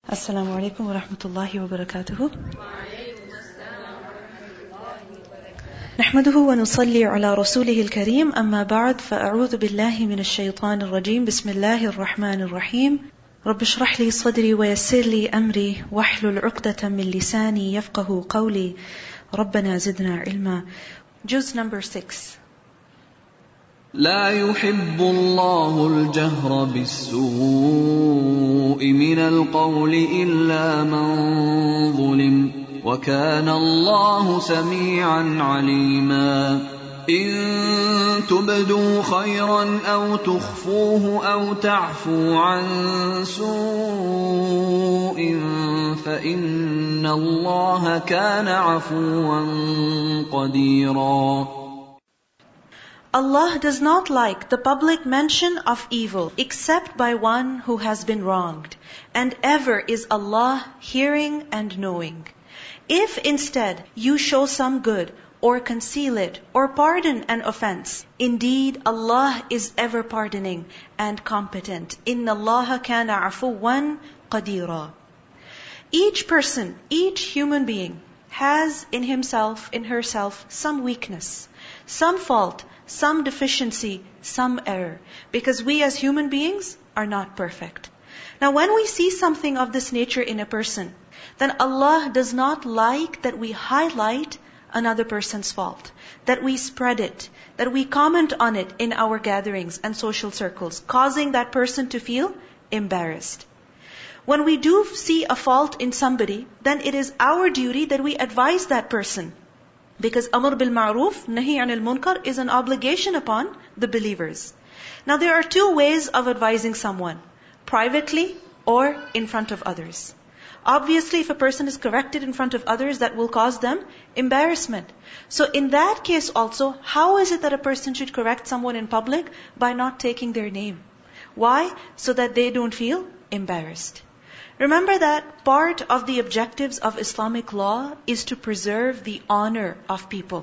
Assalamu alaikum wa rahmatullahi wa barakatuhu. نحمده ونصلي على رسوله الكريم أما بعد فأعوذ بالله من الشيطان الرجيم بسم الله الرحمن الرحيم رب اشرح لي صدري ويسر لي أمري واحلل عقدة من لساني يفقه قولي ربنا زدنا علما. Juz number 6. لا يحب الله الجهر بالسوء من القول إلا من ظلم وكان الله سميعا عليما. إن تبدوا خيرا أو تخفوه أو تعفوا عن سوء فإن الله كان عفوا قديرا. Allah does not like the public mention of evil except by one who has been wronged, and ever is Allah hearing and knowing. If instead you show some good, or conceal it, or pardon an offense, indeed Allah is ever pardoning and competent. Inna Allaha kana afuwan qadira. Each person, each human being has in himself, in herself, some weakness, some fault, some deficiency, some error. Because we as human beings are not perfect. Now when we see something of this nature in a person, then Allah does not like that we highlight another person's fault, that we spread it, that we comment on it in our gatherings and social circles, causing that person to feel embarrassed. When we do see a fault in somebody, then it is our duty that we advise that person. Because Amr bil Ma'ruf, Nahi anil Munkar is an obligation upon the believers. Now there are two ways of advising someone, privately or in front of others. Obviously, if a person is corrected in front of others, that will cause them embarrassment. So in that case also, how is it that a person should correct someone in public? By not taking their name. Why? So that they don't feel embarrassed. Remember that part of the objectives of Islamic law is to preserve the honor of people.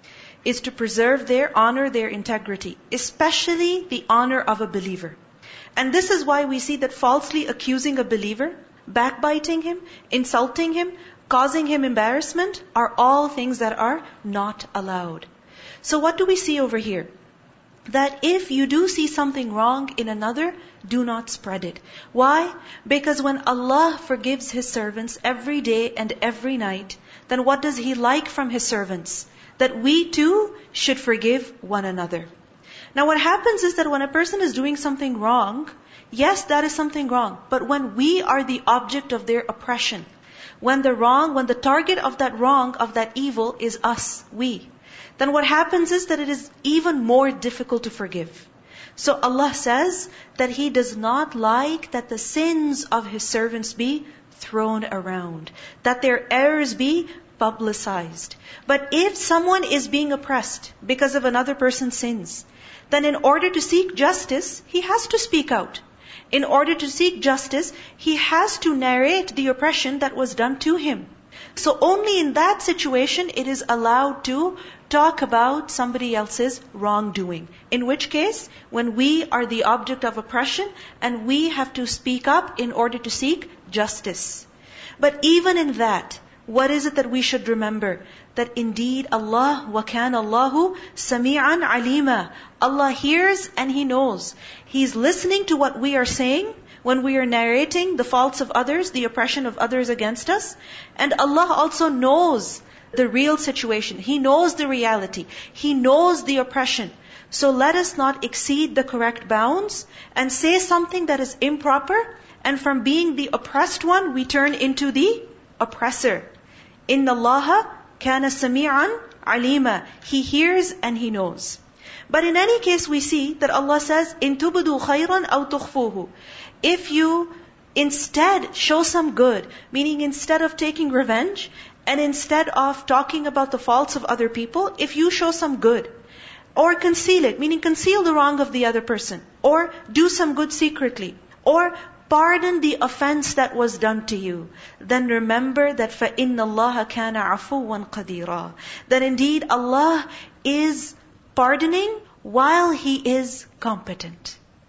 Is to preserve their honor, their integrity, especially the honor of a believer. And this is why we see that falsely accusing a believer, backbiting him, insulting him, causing him embarrassment are all things that are not allowed. So what do we see over here? That if you do see something wrong in another, do not spread it. Why? Because when Allah forgives His servants every day and every night, then what does He like from His servants? That we too should forgive one another. Now what happens is that when a person is doing something wrong, yes, that is something wrong. But when we are the object of their oppression, when the target of that wrong, of that evil is us, we, then what happens is that it is even more difficult to forgive. So Allah says that He does not like that the sins of His servants be thrown around, that their errors be publicized. But if someone is being oppressed because of another person's sins, then in order to seek justice, he has to speak out. In order to seek justice, he has to narrate the oppression that was done to him. So only in that situation it is allowed to talk about somebody else's wrongdoing. In which case, when we are the object of oppression and we have to speak up in order to seek justice. But even in that, what is it that we should remember? That indeed Allah, wa kana Allahu sami'an alima. Allah hears and He knows. He's listening to what we are saying when we are narrating the faults of others, the oppression of others against us. And Allah also knows the real situation. He knows the reality. He knows the oppression. So let us not exceed the correct bounds and say something that is improper, and from being the oppressed one, we turn into the oppressor. Inna Allaha kana sami'an alima. He hears and He knows. But in any case, we see that Allah says, "In tubdu khayran aw tukhfuhu." If you instead show some good, meaning instead of taking revenge, and instead of talking about the faults of other people, if you show some good, or conceal it, meaning conceal the wrong of the other person, or do some good secretly, or pardon the offense that was done to you, then remember that فَإِنَّ اللَّهَ كَانَ عَفُوًّا قَدِيرًا. That indeed Allah is pardoning while He is competent.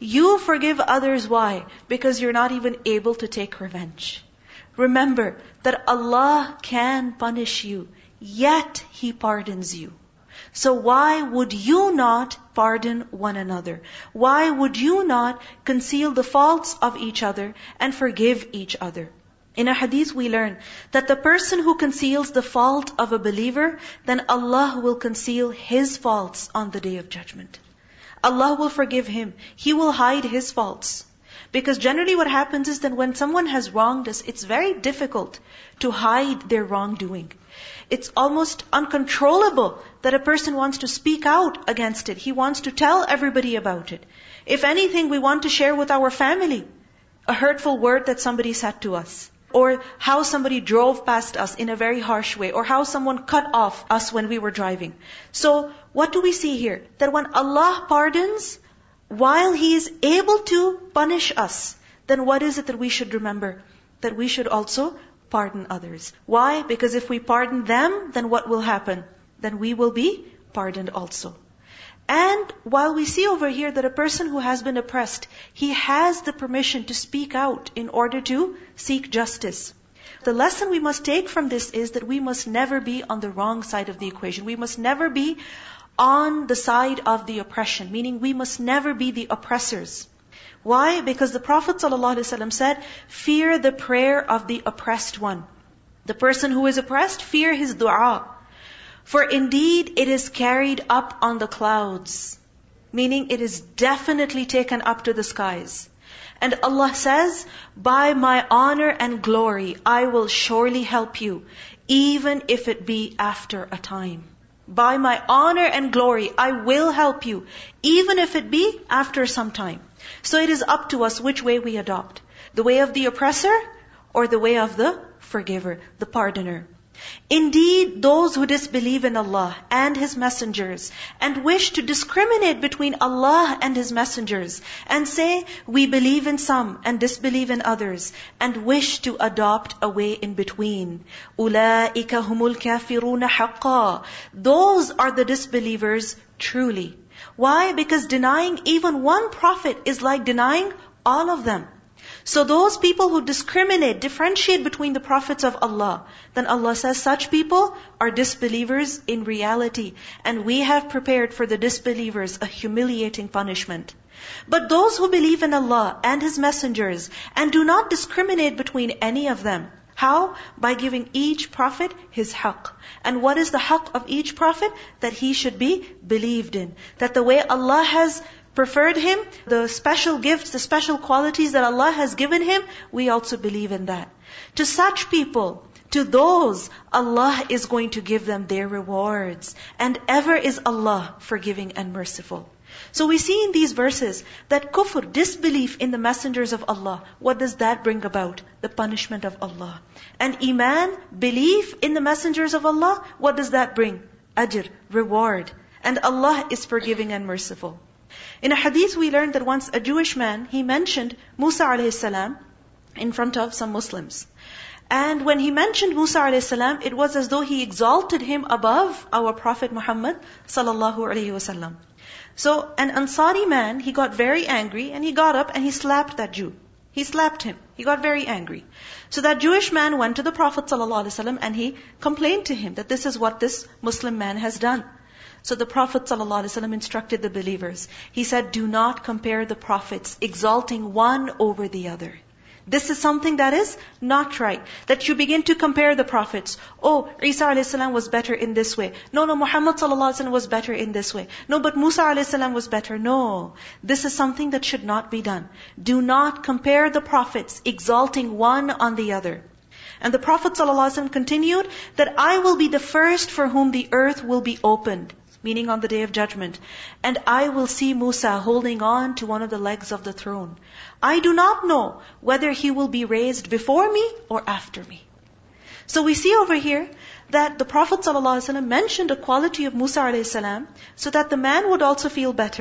You forgive others, why? Because you're not even able to take revenge. Remember that Allah can punish you, yet He pardons you. So why would you not pardon one another? Why would you not conceal the faults of each other and forgive each other? In a hadith we learn that the person who conceals the fault of a believer, then Allah will conceal his faults on the Day of Judgment. Allah will forgive him. He will hide his faults. Because generally what happens is that when someone has wronged us, it's very difficult to hide their wrongdoing. It's almost uncontrollable that a person wants to speak out against it. He wants to tell everybody about it. If anything, we want to share with our family a hurtful word that somebody said to us, or how somebody drove past us in a very harsh way, or how someone cut off us when we were driving. So what do we see here? That when Allah pardons, while He is able to punish us, then what is it that we should remember? That we should also pardon others. Why? Because if we pardon them, then what will happen? Then we will be pardoned also. And while we see over here that a person who has been oppressed, he has the permission to speak out in order to seek justice. The lesson we must take from this is that we must never be on the wrong side of the equation. We must never be on the side of the oppression, meaning we must never be the oppressors. Why? Because the Prophet ﷺ said, fear the prayer of the oppressed one. The person who is oppressed, fear his dua. For indeed it is carried up on the clouds. Meaning it is definitely taken up to the skies. And Allah says, by my honor and glory, I will surely help you, even if it be after a time. By my honor and glory, I will help you, even if it be after some time. So it is up to us which way we adopt. The way of the oppressor or the way of the forgiver, the pardoner. Indeed, those who disbelieve in Allah and His messengers and wish to discriminate between Allah and His messengers and say, we believe in some and disbelieve in others and wish to adopt a way in between. أُولَٰئِكَ هُمُ الْكَافِرُونَ حَقًّا. Those are the disbelievers truly. Why? Because denying even one prophet is like denying all of them. So those people who discriminate, differentiate between the prophets of Allah, then Allah says such people are disbelievers in reality. And we have prepared for the disbelievers a humiliating punishment. But those who believe in Allah and His messengers and do not discriminate between any of them, how? By giving each prophet his haqq. And what is the haqq of each prophet? That he should be believed in. That the way Allah has preferred him, the special gifts, the special qualities that Allah has given him, we also believe in that. To such people, to those, Allah is going to give them their rewards. And ever is Allah forgiving and merciful. So we see in these verses that kufr, disbelief in the messengers of Allah, what does that bring about? The punishment of Allah. And iman, belief in the messengers of Allah, what does that bring? Ajr, reward. And Allah is forgiving and merciful. In a hadith we learned that once a Jewish man, he mentioned Musa a.s. in front of some Muslims. And when he mentioned Musa a.s., it was as though he exalted him above our Prophet Muhammad sallallahu alaihi wasallam. So an Ansari man, he got very angry and he got up and he slapped that Jew. He slapped him. He got very angry. So that Jewish man went to the Prophet ﷺ and he complained to him that this is what this Muslim man has done. So the Prophet ﷺ instructed the believers. He said, do not compare the prophets, exalting one over the other. This is something that is not right. That you begin to compare the prophets. Oh, Isa a.s. was better in this way. No, Muhammad ﷺ was better in this way. No, but Musa a.s. was better. No. This is something that should not be done. Do not compare the prophets, exalting one on the other. And the Prophet ﷺ continued that I will be the first for whom the earth will be opened. Meaning on the Day of Judgment. And I will see Musa holding on to one of the legs of the throne. I do not know whether he will be raised before me or after me. So we see over here that the Prophet ﷺ mentioned a quality of Musa a.s. so that the man would also feel better.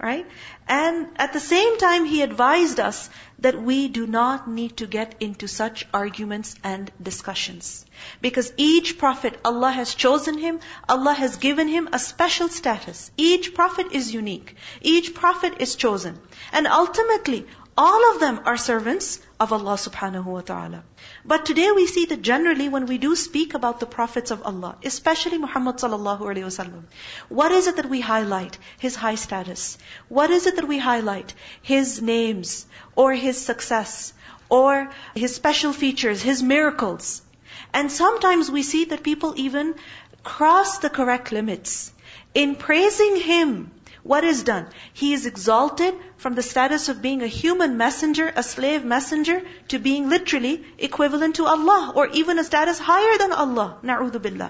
right? And at the same time, He advised us that we do not need to get into such arguments and discussions. Because each prophet, Allah has chosen him, Allah has given him a special status. Each prophet is unique. Each prophet is chosen. And ultimately, all of them are servants of Allah subhanahu wa ta'ala. But today we see that generally when we do speak about the prophets of Allah, especially Muhammad sallallahu alaihi wasallam, what is it that we highlight? His high status. What is it that we highlight? His names, or his success, or his special features, his miracles. And sometimes we see that people even cross the correct limits. In praising him, what is done? He is exalted from the status of being a human messenger, a slave messenger, to being literally equivalent to Allah, or even a status higher than Allah. Na'udhu billah.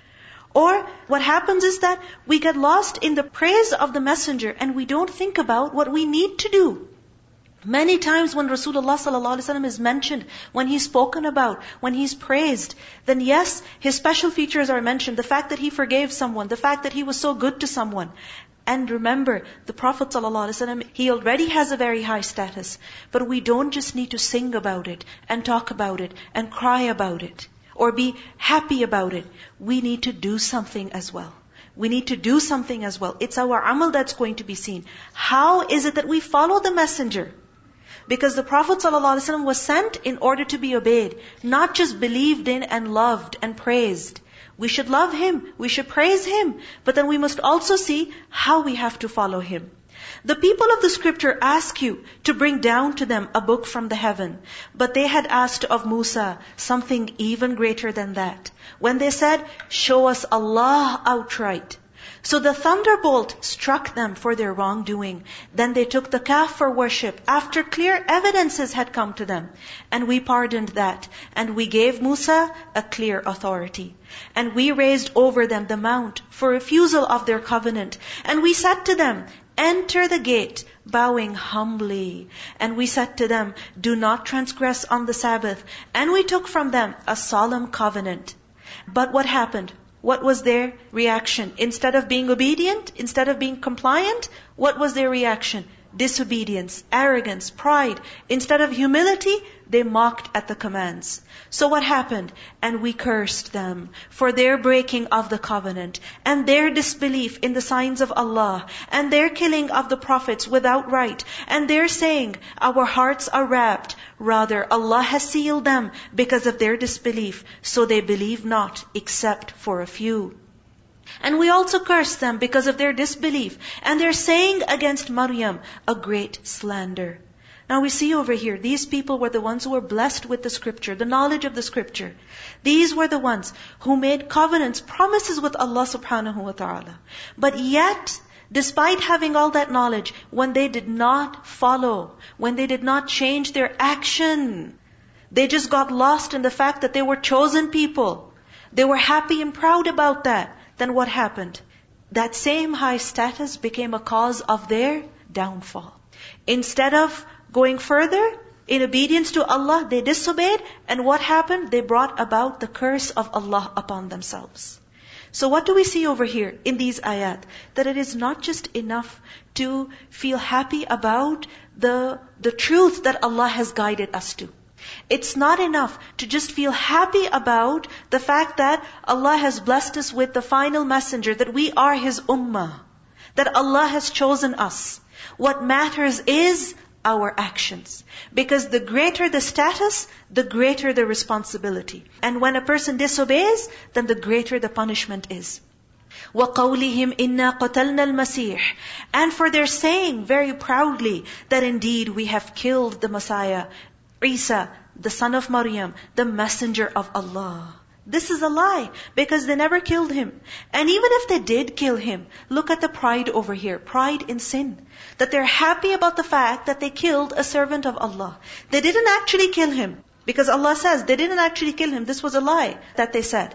Or what happens is that we get lost in the praise of the messenger and we don't think about what we need to do. Many times when Rasulullah sallallahu alaihi wasallam is mentioned, when he's spoken about, when he's praised, then yes, his special features are mentioned. The fact that he forgave someone, the fact that he was so good to someone. And remember, the Prophet ﷺ, he already has a very high status. But we don't just need to sing about it, and talk about it, and cry about it, or be happy about it. We need to do something as well. We need to do something as well. It's our amal that's going to be seen. How is it that we follow the messenger? Because the Prophet ﷺ was sent in order to be obeyed, not just believed in and loved and praised. We should love him, we should praise him, but then we must also see how we have to follow him. The people of the scripture ask you to bring down to them a book from the heaven, but they had asked of Musa something even greater than that. When they said, show us Allah outright. So the thunderbolt struck them for their wrongdoing. Then they took the calf for worship after clear evidences had come to them. And we pardoned that. And we gave Musa a clear authority. And we raised over them the mount for refusal of their covenant. And we said to them, enter the gate, bowing humbly. And we said to them, do not transgress on the Sabbath. And we took from them a solemn covenant. But what happened? What was their reaction? Instead of being obedient, instead of being compliant, what was their reaction? Disobedience, arrogance, pride. Instead of humility, they mocked at the commands. So what happened? And we cursed them for their breaking of the covenant, and their disbelief in the signs of Allah, and their killing of the prophets without right, and their saying, our hearts are wrapped. Rather, Allah has sealed them because of their disbelief, so they believe not, except for a few. And we also cursed them because of their disbelief, and their saying against Maryam, a great slander. Now we see over here, these people were the ones who were blessed with the scripture, the knowledge of the scripture. These were the ones who made covenants, promises with Allah subhanahu wa ta'ala. But yet, despite having all that knowledge, when they did not follow, when they did not change their action, they just got lost in the fact that they were chosen people. They were happy and proud about that. Then what happened? That same high status became a cause of their downfall. Instead of going further in obedience to Allah, they disobeyed. And what happened? They brought about the curse of Allah upon themselves. So what do we see over here in these ayat? That it is not just enough to feel happy about the truth that Allah has guided us to. It's not enough to just feel happy about the fact that Allah has blessed us with the final messenger, that we are His ummah, that Allah has chosen us. What matters is our actions. Because the greater the status, the greater the responsibility. And when a person disobeys, then the greater the punishment is. وَقَوْلِهِمْ إِنَّا قَتَلْنَا الْمَسِيحِ. And for their saying very proudly that indeed we have killed the Messiah, Isa, the son of Maryam, the messenger of Allah. This is a lie, because they never killed him. And even if they did kill him, look at the pride over here, pride in sin. That they're happy about the fact that they killed a servant of Allah. They didn't actually kill him, because Allah says they didn't actually kill him. This was a lie that they said.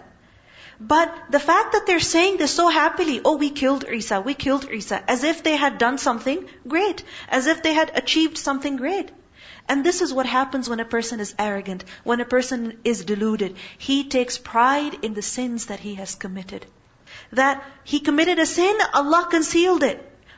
But the fact that they're saying this so happily, oh, we killed Isa, as if they had done something great, as if they had achieved something great. And this is what happens when a person is arrogant, when a person is deluded. He takes pride in the sins that he has committed. That he committed a sin, Allah concealed it.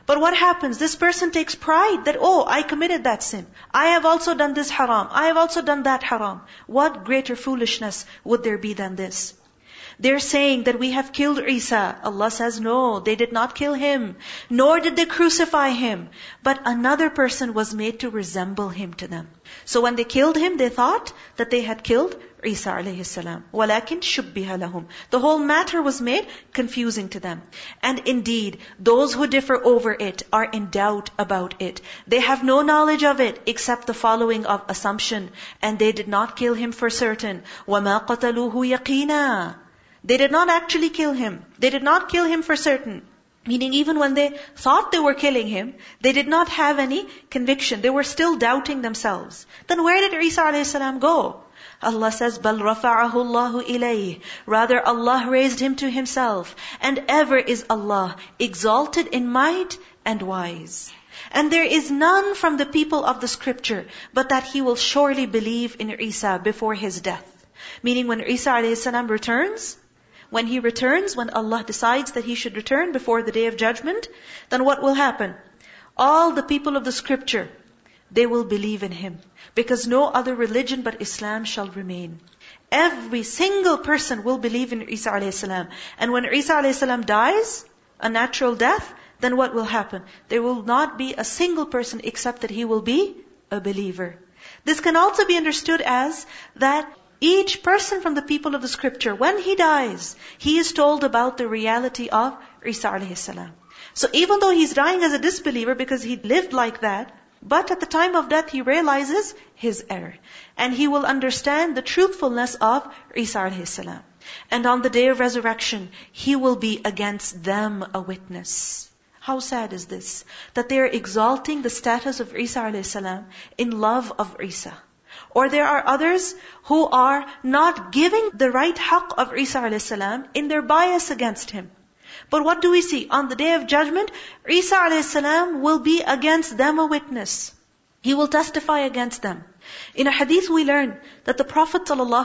But what happens? This person takes pride that, oh, I committed that sin. I have also done this haram. I have also done that haram. What greater foolishness would there be than this? They're saying that we have killed Isa. Allah says, no, they did not kill him. Nor did they crucify him. But another person was made to resemble him to them. So when they killed him, they thought that they had killed Isa alayhi salam. وَلَكِنْ شُبِّهَ لَهُمْ. The whole matter was made confusing to them. And indeed, those who differ over it are in doubt about it. They have no knowledge of it except the following of assumption. And they did not kill him for certain. وَمَا قَتَلُوهُ يَقِينًا. They did not actually kill him. They did not kill him for certain. Meaning even when they thought they were killing him, they did not have any conviction. They were still doubting themselves. Then where did Isa a.s. go? Allah says, بَلْ رَفَعَهُ اللَّهُ إِلَيْهِ. Rather, Allah raised him to Himself. And ever is Allah exalted in might and wise. And there is none from the people of the scripture, but that he will surely believe in Isa before his death. Meaning when Isa a.s. returns, when he returns, when Allah decides that he should return before the day of judgment, then what will happen? All the people of the scripture, they will believe in him. Because no other religion but Islam shall remain. Every single person will believe in Isa a.s. And when Isa a.s. dies, a natural death, then what will happen? There will not be a single person except that he will be a believer. This can also be understood as that each person from the people of the scripture, when he dies, he is told about the reality of Isa a.s. So even though he's dying as a disbeliever because he lived like that, but at the time of death he realizes his error. And he will understand the truthfulness of Isa a.s. And on the day of resurrection, he will be against them a witness. How sad is this? That they are exalting the status of Isa a.s. in love of Isa. Or there are others who are not giving the right haqq of Isa a.s. in their bias against him. But what do we see? On the day of judgment, Isa a.s. will be against them a witness. He will testify against them. In a hadith we learn that the Prophet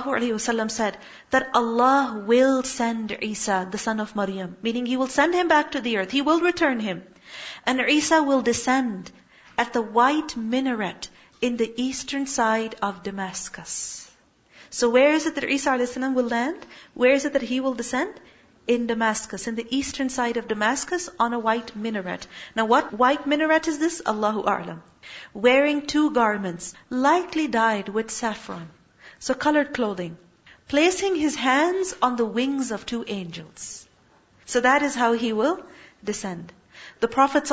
ﷺ said that Allah will send Isa, the son of Maryam. Meaning He will send him back to the earth. He will return him. And Isa will descend at the white minaret in the eastern side of Damascus. So where is it that Isa a.s. will land? Where is it that he will descend? In Damascus, in the eastern side of Damascus, on a white minaret. Now what white minaret is this? Allahu A'lam. Wearing 2 garments, lightly dyed with saffron. So colored clothing. Placing his hands on the wings of 2 angels. So that is how he will descend. The Prophet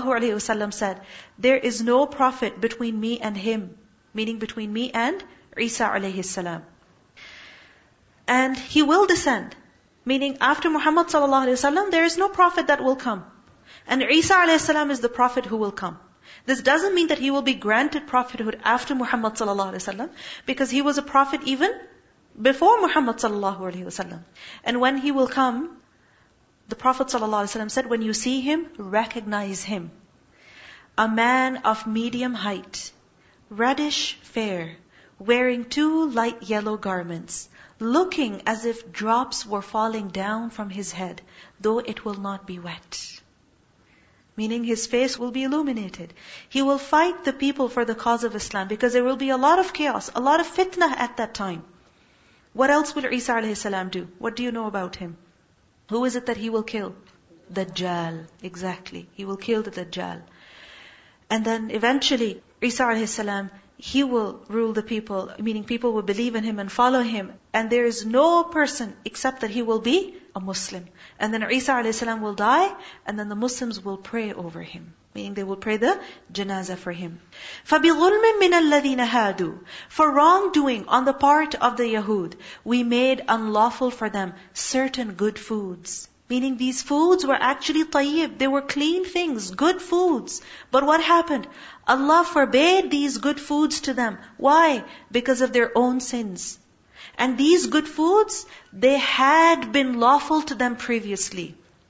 ﷺ said, there is no prophet between me and him. Meaning between me and Isa alayhi salam. And he will descend. Meaning after Muhammad ﷺ, there is no prophet that will come. And Isa ﷺ is the prophet who will come. This doesn't mean that he will be granted prophethood after Muhammad ﷺ, because he was a prophet even before Muhammad ﷺ. And when he will come, the Prophet ﷺ said, when you see him, recognize him. A man of medium height, reddish fair, wearing 2 light yellow garments, looking as if drops were falling down from his head, though it will not be wet. Meaning his face will be illuminated. He will fight the people for the cause of Islam, because there will be a lot of chaos, a lot of fitna at that time. What else will Isa a.s. do? What do you know about him? Who is it that he will kill? Dajjal. Exactly. He will kill the Dajjal. And then eventually, Isa a.s., he will rule the people, meaning people will believe in him and follow him. And there is no person except that he will be a Muslim. And then Isa a.s. will die, and then the Muslims will pray over him. Meaning they will pray the janazah for him. فَبِظُلْمٍ مِّنَ الَّذِينَ هَادُوا. For wrongdoing on the part of the Yahud, we made unlawful for them certain good foods. Meaning these foods were actually tayyib, they were clean things, good foods. But what happened? Allah forbade these good foods to them. Why? Because of their own sins. And these good foods, they had been lawful to them previously.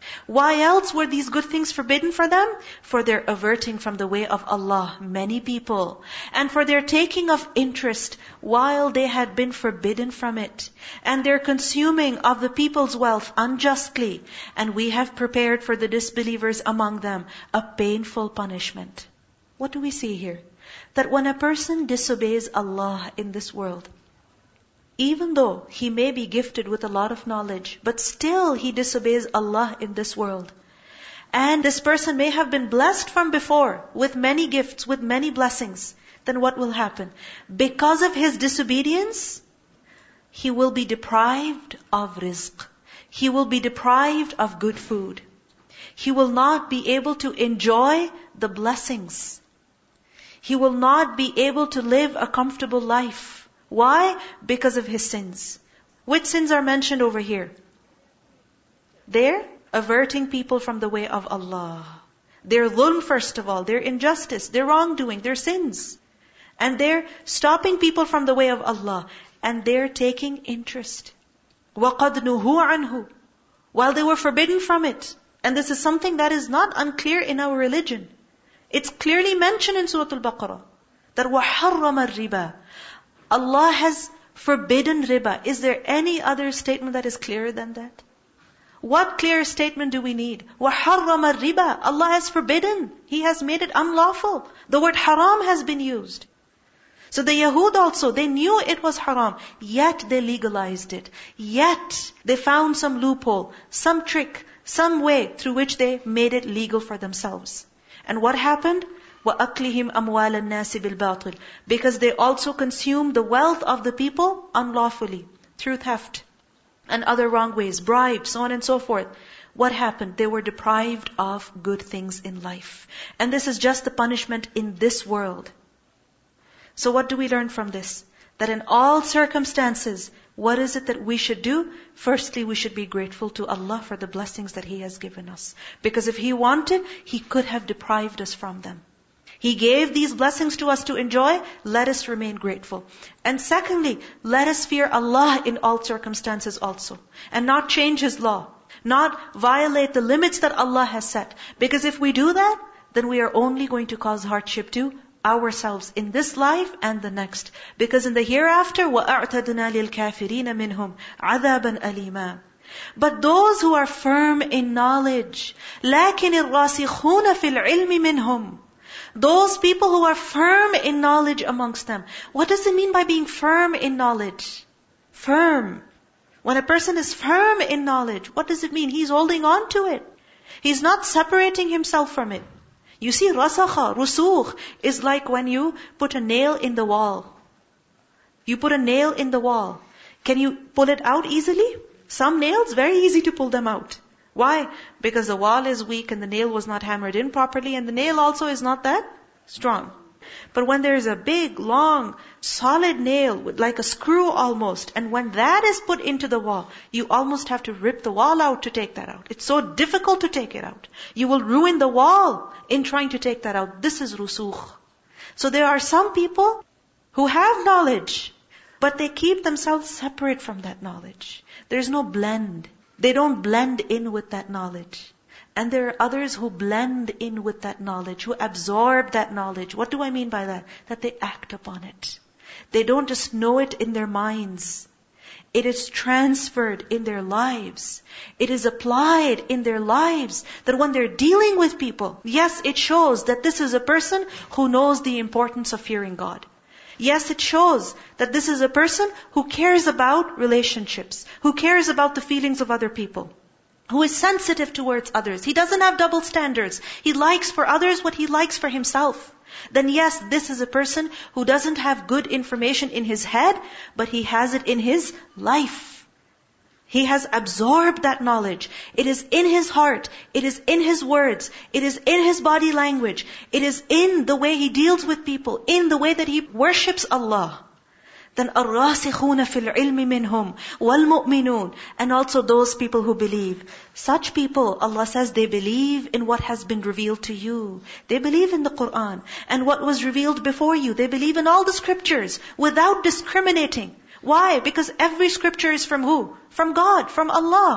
Why else were these good things forbidden for them? For their averting from the way of Allah, many people, and for their taking of interest while they had been forbidden from it, and their consuming of the people's wealth unjustly, and we have prepared for the disbelievers among them a painful punishment. What do we see here? That when a person disobeys Allah in this world, even though he may be gifted with a lot of knowledge, but still he disobeys Allah in this world. And this person may have been blessed from before with many gifts, with many blessings. Then what will happen? Because of his disobedience, he will be deprived of rizq. He will be deprived of good food. He will not be able to enjoy the blessings. He will not be able to live a comfortable life. Why? Because of his sins. Which sins are mentioned over here? They're averting people from the way of Allah. They're dhulm first of all. They're injustice. They're wrongdoing. They're sins. And they're stopping people from the way of Allah. And they're taking interest. وَقَدْ نُهُوا عَنْهُ. While they were forbidden from it. And this is something that is not unclear in our religion. It's clearly mentioned in Surah Al-Baqarah. That وَحَرَّمَ الرِّبَى. Allah has forbidden riba. Is there any other statement that is clearer than that? What clear statement do we need? وَحَرَّمَ الرِّبَى. Allah has forbidden. He has made it unlawful. The word haram has been used. So the Yahud also, they knew it was haram. Yet they legalized it. Yet they found some loophole, some trick, some way through which they made it legal for themselves. And what happened? وَأَكْلِهِمْ أَمْوَالَ النَّاسِ بِالْبَاطِلِ. Because they also consumed the wealth of the people unlawfully, through theft and other wrong ways, bribes, so on and so forth. What happened? They were deprived of good things in life. And this is just the punishment in this world. So what do we learn from this? That in all circumstances, what is it that we should do? Firstly, we should be grateful to Allah for the blessings that He has given us. Because if He wanted, He could have deprived us from them. He gave these blessings to us to enjoy. Let us remain grateful. And secondly, let us fear Allah in all circumstances also. And not change His law. Not violate the limits that Allah has set. Because if we do that, then we are only going to cause hardship to ourselves in this life and the next. Because in the hereafter, وَأَعْتَدْنَا لِلْكَافِرِينَ مِنْهُمْ عَذَابًا أَلِيمًا. But those who are firm in knowledge, لَكِنِ الرَّاسِخُونَ فِي الْعِلْمِ مِنْهُمْ. Those people who are firm in knowledge amongst them. What does it mean by being firm in knowledge? Firm. When a person is firm in knowledge, what does it mean? He's holding on to it. He's not separating himself from it. You see, rasakha, rusukh, is like when you put a nail in the wall. You put a nail in the wall. Can you pull it out easily? Some nails, very easy to pull them out. Why? Because the wall is weak and the nail was not hammered in properly, and the nail also is not that strong. But when there is a big, long, solid nail, with like a screw almost, and when that is put into the wall, you almost have to rip the wall out to take that out. It's so difficult to take it out. You will ruin the wall in trying to take that out. This is rusukh. So there are some people who have knowledge, but they keep themselves separate from that knowledge. There's no blend. They don't blend in with that knowledge. And there are others who blend in with that knowledge, who absorb that knowledge. What do I mean by that? That they act upon it. They don't just know it in their minds. It is transferred in their lives. It is applied in their lives. That when they're dealing with people, yes, it shows that this is a person who knows the importance of fearing God. Yes, it shows that this is a person who cares about relationships, who cares about the feelings of other people, who is sensitive towards others. He doesn't have double standards. He likes for others what he likes for himself. Then yes, this is a person who doesn't have good information in his head, but he has it in his life. He has absorbed that knowledge. It is in his heart. It is in his words. It is in his body language. It is in the way he deals with people, in the way that he worships Allah. Then الرَّاسِخُونَ فِي الْعِلْمِ مِنْهُمْ وَالْمُؤْمِنُونَ. And also those people who believe. Such people, Allah says, they believe in what has been revealed to you. They believe in the Qur'an. And what was revealed before you. They believe in all the scriptures without discriminating. Why? Because every scripture is from who? From God, from Allah.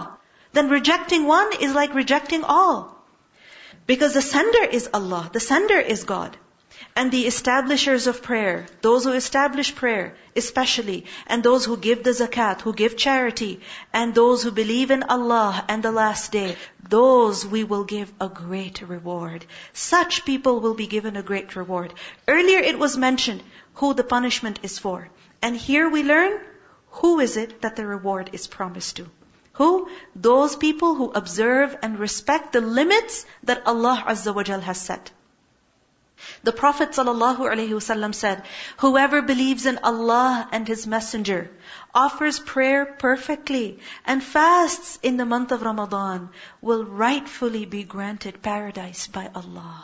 then rejecting one is like rejecting all. Because the sender is Allah, the sender is God. And the establishers of prayer, those who establish prayer especially, and those who give the zakat, who give charity, and those who believe in Allah and the last day, those we will give a great reward. Such people will be given a great reward. Earlier it was mentioned who the punishment is for. And here we learn who is it that the reward is promised to. Who? Those people who observe and respect the limits that Allah Azza wa Jal has set. The Prophet ﷺ said, whoever believes in Allah and His Messenger, offers prayer perfectly, and fasts in the month of Ramadan, will rightfully be granted paradise by Allah.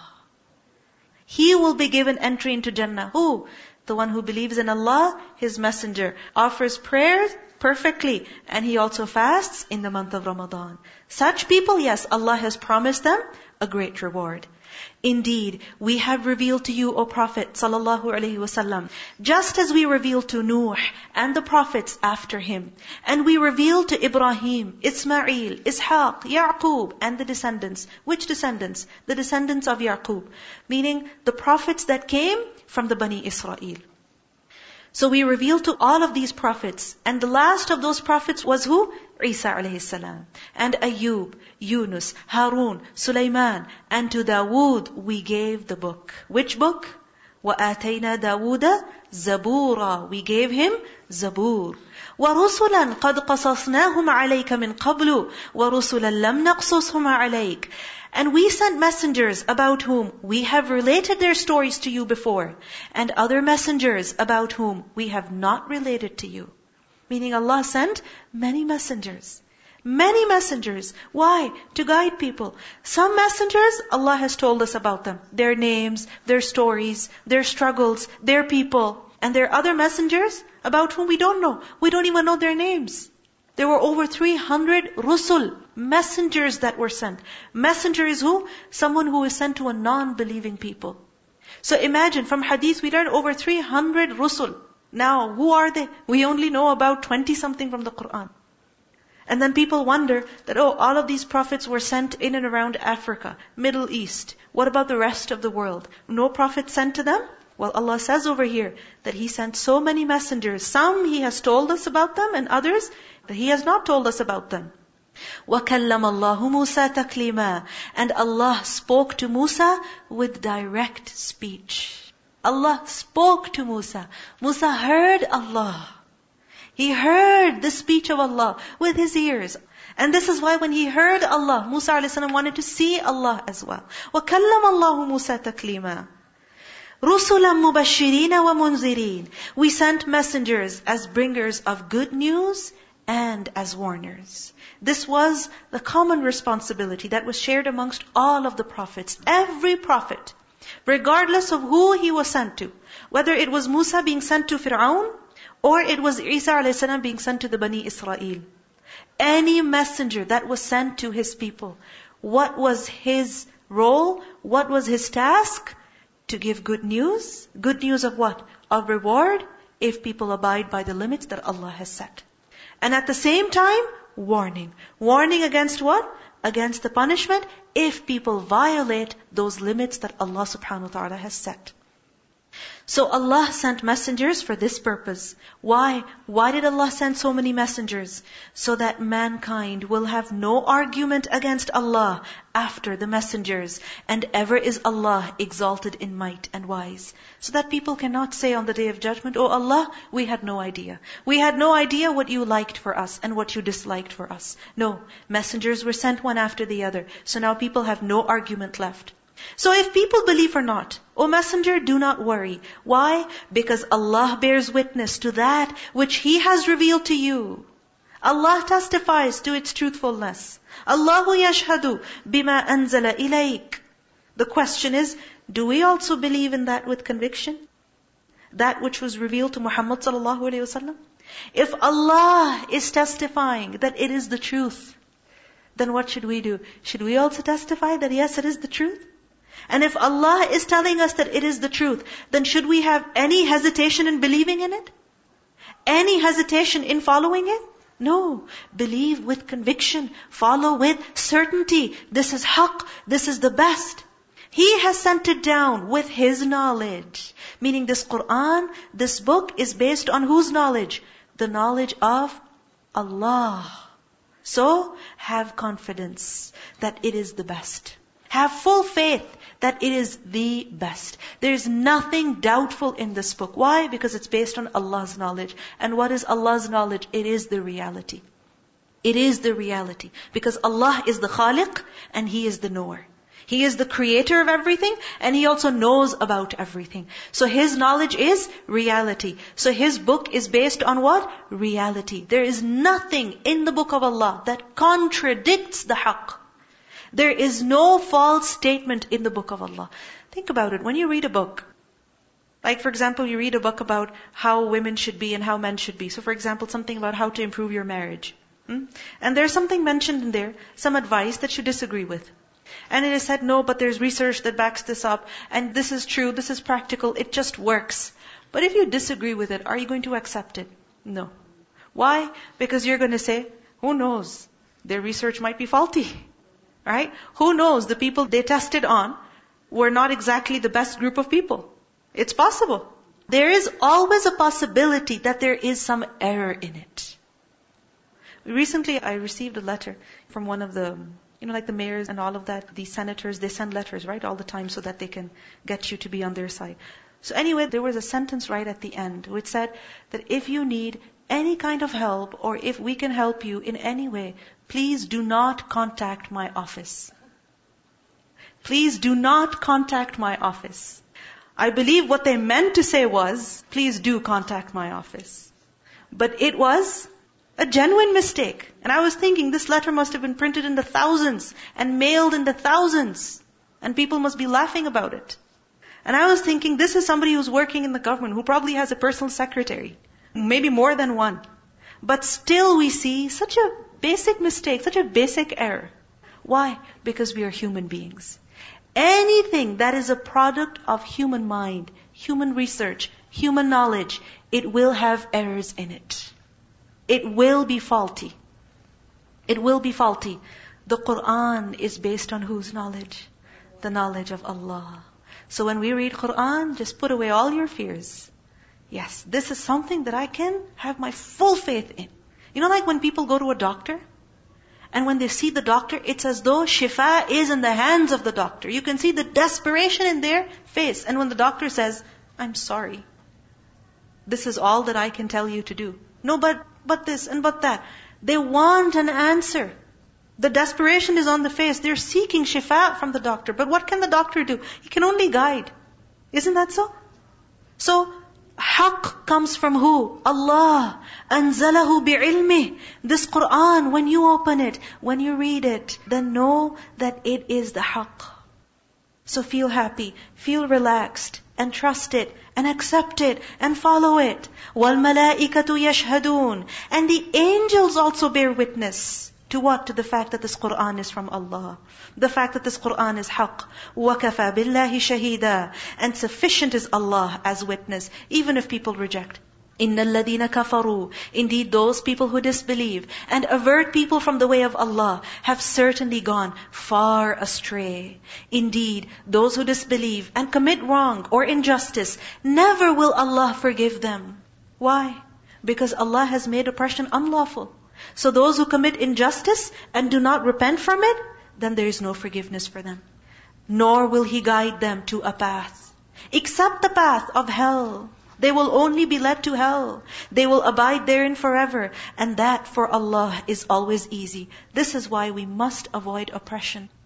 He will be given entry into Jannah. Who? The one who believes in Allah, His Messenger, offers prayers perfectly, and he also fasts in the month of Ramadan. Such people, yes, Allah has promised them a great reward. Indeed, we have revealed to you, O Prophet sallallahu alaihi wasallam, just as we revealed to Nuh and the prophets after him, and we revealed to Ibrahim, Ismail, Ishaq, Yaqub, and the descendants. Which descendants? The descendants of Yaqub, meaning the prophets that came from the Bani Israel. So we revealed to all of these prophets, and the last of those prophets was who? Isa alayhi salam. And Ayub, Yunus, Harun, Sulaiman, and to Dawood we gave the book. Which book? وَآتَيْنَا دَاوُودَ زَبُورًا. We gave him Zabur. وَرُسُلًا قَدْ قَصَصْنَاهُمْ عَلَيْكَ مِنْ قَبْلُ وَرُسُلًا لَمْ نَقْصُصْهُمْ عَلَيْكَ. And we sent messengers about whom we have related their stories to you before, and other messengers about whom we have not related to you. Meaning Allah sent many messengers. Many messengers. Why? To guide people. Some messengers, Allah has told us about them. Their names, their stories, their struggles, their people. And there are other messengers about whom we don't know. We don't even know their names. There were over 300 rusul, messengers that were sent. Messenger is who? Someone who is sent to a non-believing people. So imagine, from hadith we learned over 300 rusul. Now, who are they? We only know about 20 something from the Quran. And then people wonder that, all of these prophets were sent in and around Africa, Middle East. What about the rest of the world? No prophet sent to them? Well, Allah says over here that He sent so many messengers. Some He has told us about them, and others that He has not told us about them. وَكَلَّمَ اللَّهُ مُوسَى تَكْلِيمًا. And Allah spoke to Musa with direct speech. Allah spoke to Musa. Musa heard Allah. He heard the speech of Allah with his ears. And this is why when he heard Allah, Musa a.s. wanted to see Allah as well. وَكَلَّمَ اللَّهُ مُوسَى تَكْلِيمًا. رُسُلًا مُبَشِّرِينَ وَمُنذِرِينَ. We sent messengers as bringers of good news and as warners. This was the common responsibility that was shared amongst all of the prophets. Every prophet, regardless of who he was sent to, whether it was Musa being sent to Fir'aun, or it was Isa a.s. being sent to the Bani Israel. Any messenger that was sent to his people, what was his role? What was his task? To give good news. Good news of what? Of reward, if people abide by the limits that Allah has set. And at the same time, warning. Warning against what? Against the punishment if people violate those limits that Allah subhanahu wa ta'ala has set. So Allah sent messengers for this purpose. Why? Why did Allah send so many messengers? So that mankind will have no argument against Allah after the messengers, and ever is Allah exalted in might and wise. So that people cannot say on the Day of Judgment, "Oh Allah, we had no idea. We had no idea what you liked for us and what you disliked for us." No, messengers were sent one after the other. So now people have no argument left. So if people believe or not, O Messenger, do not worry. Why? Because Allah bears witness to that which He has revealed to you. Allah testifies to its truthfulness. Allahu yashhadu bima anzala ilayk. The question is, do we also believe in that with conviction? That which was revealed to Muhammad sallallahu alaihi wasallam? If Allah is testifying that it is the truth, then what should we do? Should we also testify that yes, it is the truth? And if Allah is telling us that it is the truth, then should we have any hesitation in believing in it? Any hesitation in following it? No. Believe with conviction. Follow with certainty. This is haqq. This is the best. He has sent it down with His knowledge. Meaning this Qur'an, this book is based on whose knowledge? The knowledge of Allah. So, have confidence that it is the best. Have full faith that it is the best. There is nothing doubtful in this book. Why? Because it's based on Allah's knowledge. And what is Allah's knowledge? It is the reality. It is the reality. Because Allah is the Khaliq and He is the knower. He is the creator of everything and He also knows about everything. So His knowledge is reality. So His book is based on what? Reality. There is nothing in the book of Allah that contradicts the haqq. There is no false statement in the book of Allah. Think about it. When you read a book, like for example, you read a book about how women should be and how men should be. So for example, something about how to improve your marriage. And there's something mentioned in there, some advice that you disagree with. And it is said, no, but there's research that backs this up. And this is true, this is practical, it just works. But if you disagree with it, are you going to accept it? No. Why? Because you're going to say, who knows? Their research might be faulty. Right? Who knows? The people they tested on were not exactly the best group of people. It's possible. There is always a possibility that there is some error in it. Recently, I received a letter from one of the, like the mayors and all of that, the senators, they send letters, right, all the time so that they can get you to be on their side. So anyway, there was a sentence right at the end which said that if you need any kind of help or if we can help you in any way, please do not contact my office. Please do not contact my office. I believe what they meant to say was, please do contact my office. But it was a genuine mistake. And I was thinking this letter must have been printed in the thousands and mailed in the thousands. And people must be laughing about it. And I was thinking this is somebody who's working in the government who probably has a personal secretary. Maybe more than one. But still we see such a basic mistake, such a basic error. Why? Because we are human beings. Anything that is a product of human mind, human research, human knowledge, it will have errors in it. It will be faulty. It will be faulty. The Qur'an is based on whose knowledge? The knowledge of Allah. So when we read Qur'an, just put away all your fears. Yes, this is something that I can have my full faith in. Like when people go to a doctor, and when they see the doctor, it's as though shifa is in the hands of the doctor. You can see the desperation in their face. And when the doctor says, I'm sorry, this is all that I can tell you to do. No, but this and but that. They want an answer. The desperation is on the face. They're seeking shifa from the doctor. But what can the doctor do? He can only guide. Isn't that so? So, haqq comes from who? Allah. Anzalahu bi'ilmih. This Qur'an, when you open it, when you read it, then know that it is the haqq. So feel happy, feel relaxed, and trust it, and accept it, and follow it. وَالْمَلَائِكَةُ يَشْهَدُونَ. And the angels also bear witness. To what? To the fact that this Qur'an is from Allah. The fact that this Qur'an is haqq. وَكَفَى بِاللَّهِ شَهِيدًا. And sufficient is Allah as witness, even if people reject. إِنَّ الَّذِينَ كَفَرُوا. Indeed, those people who disbelieve and avert people from the way of Allah have certainly gone far astray. Indeed, those who disbelieve and commit wrong or injustice, never will Allah forgive them. Why? Because Allah has made oppression unlawful. So those who commit injustice and do not repent from it, then there is no forgiveness for them. Nor will He guide them to a path, except the path of hell. They will only be led to hell. They will abide therein forever. And that for Allah is always easy. This is why we must avoid oppression.